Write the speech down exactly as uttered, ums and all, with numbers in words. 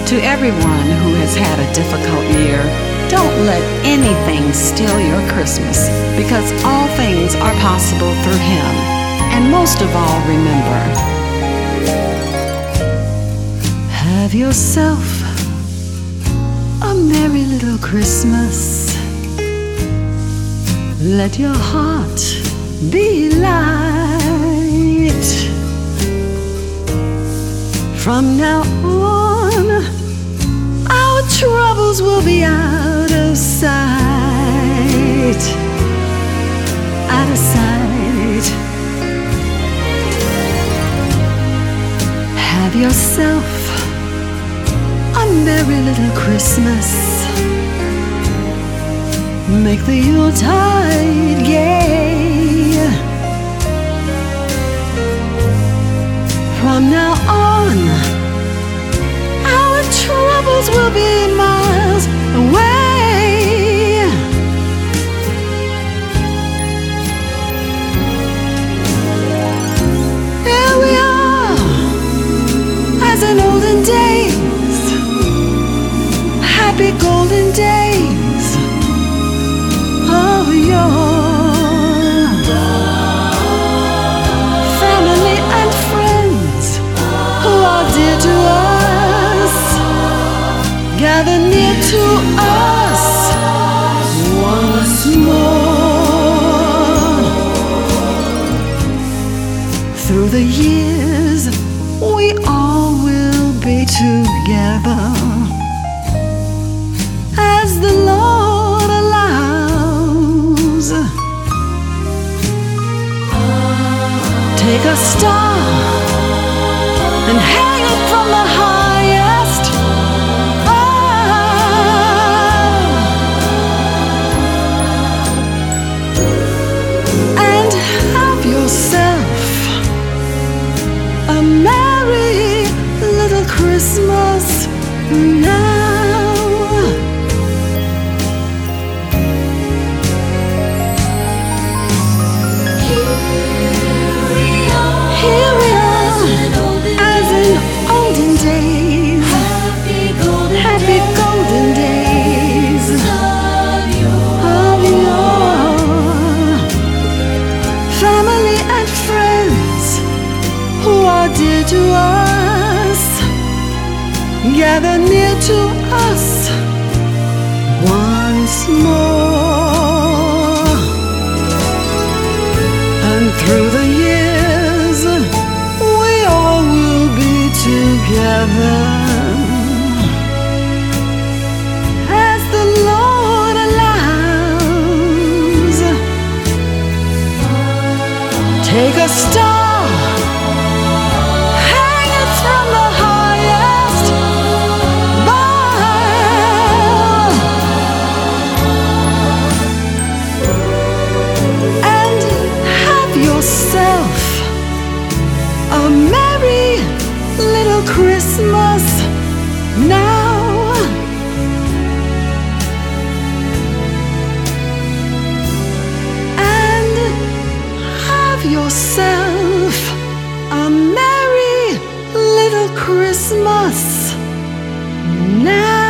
To everyone who has had a difficult year, don't let anything steal your Christmas, because all things are possible through Him. And most of all, remember, have yourself a merry little Christmas. Let your heart be light. From now on, our troubles will be out of sight. Out of sight. Have yourself a merry little Christmas. Make the Yuletide gay. From now on, our troubles will be miles away. Here we are, as in olden days, happy golden days of yore. Family and friends who are dear to us, gather near to us once more. Through the years, we all will be together, as the Lord allows. Take a star and hang it from the highest. Oh. And have yourself a merry little Christmas now. Dear to us, gather near to us once more. And through the years, we all will be together, as the Lord allows. Take a star, a merry little Christmas now. And have yourself a merry little Christmas now.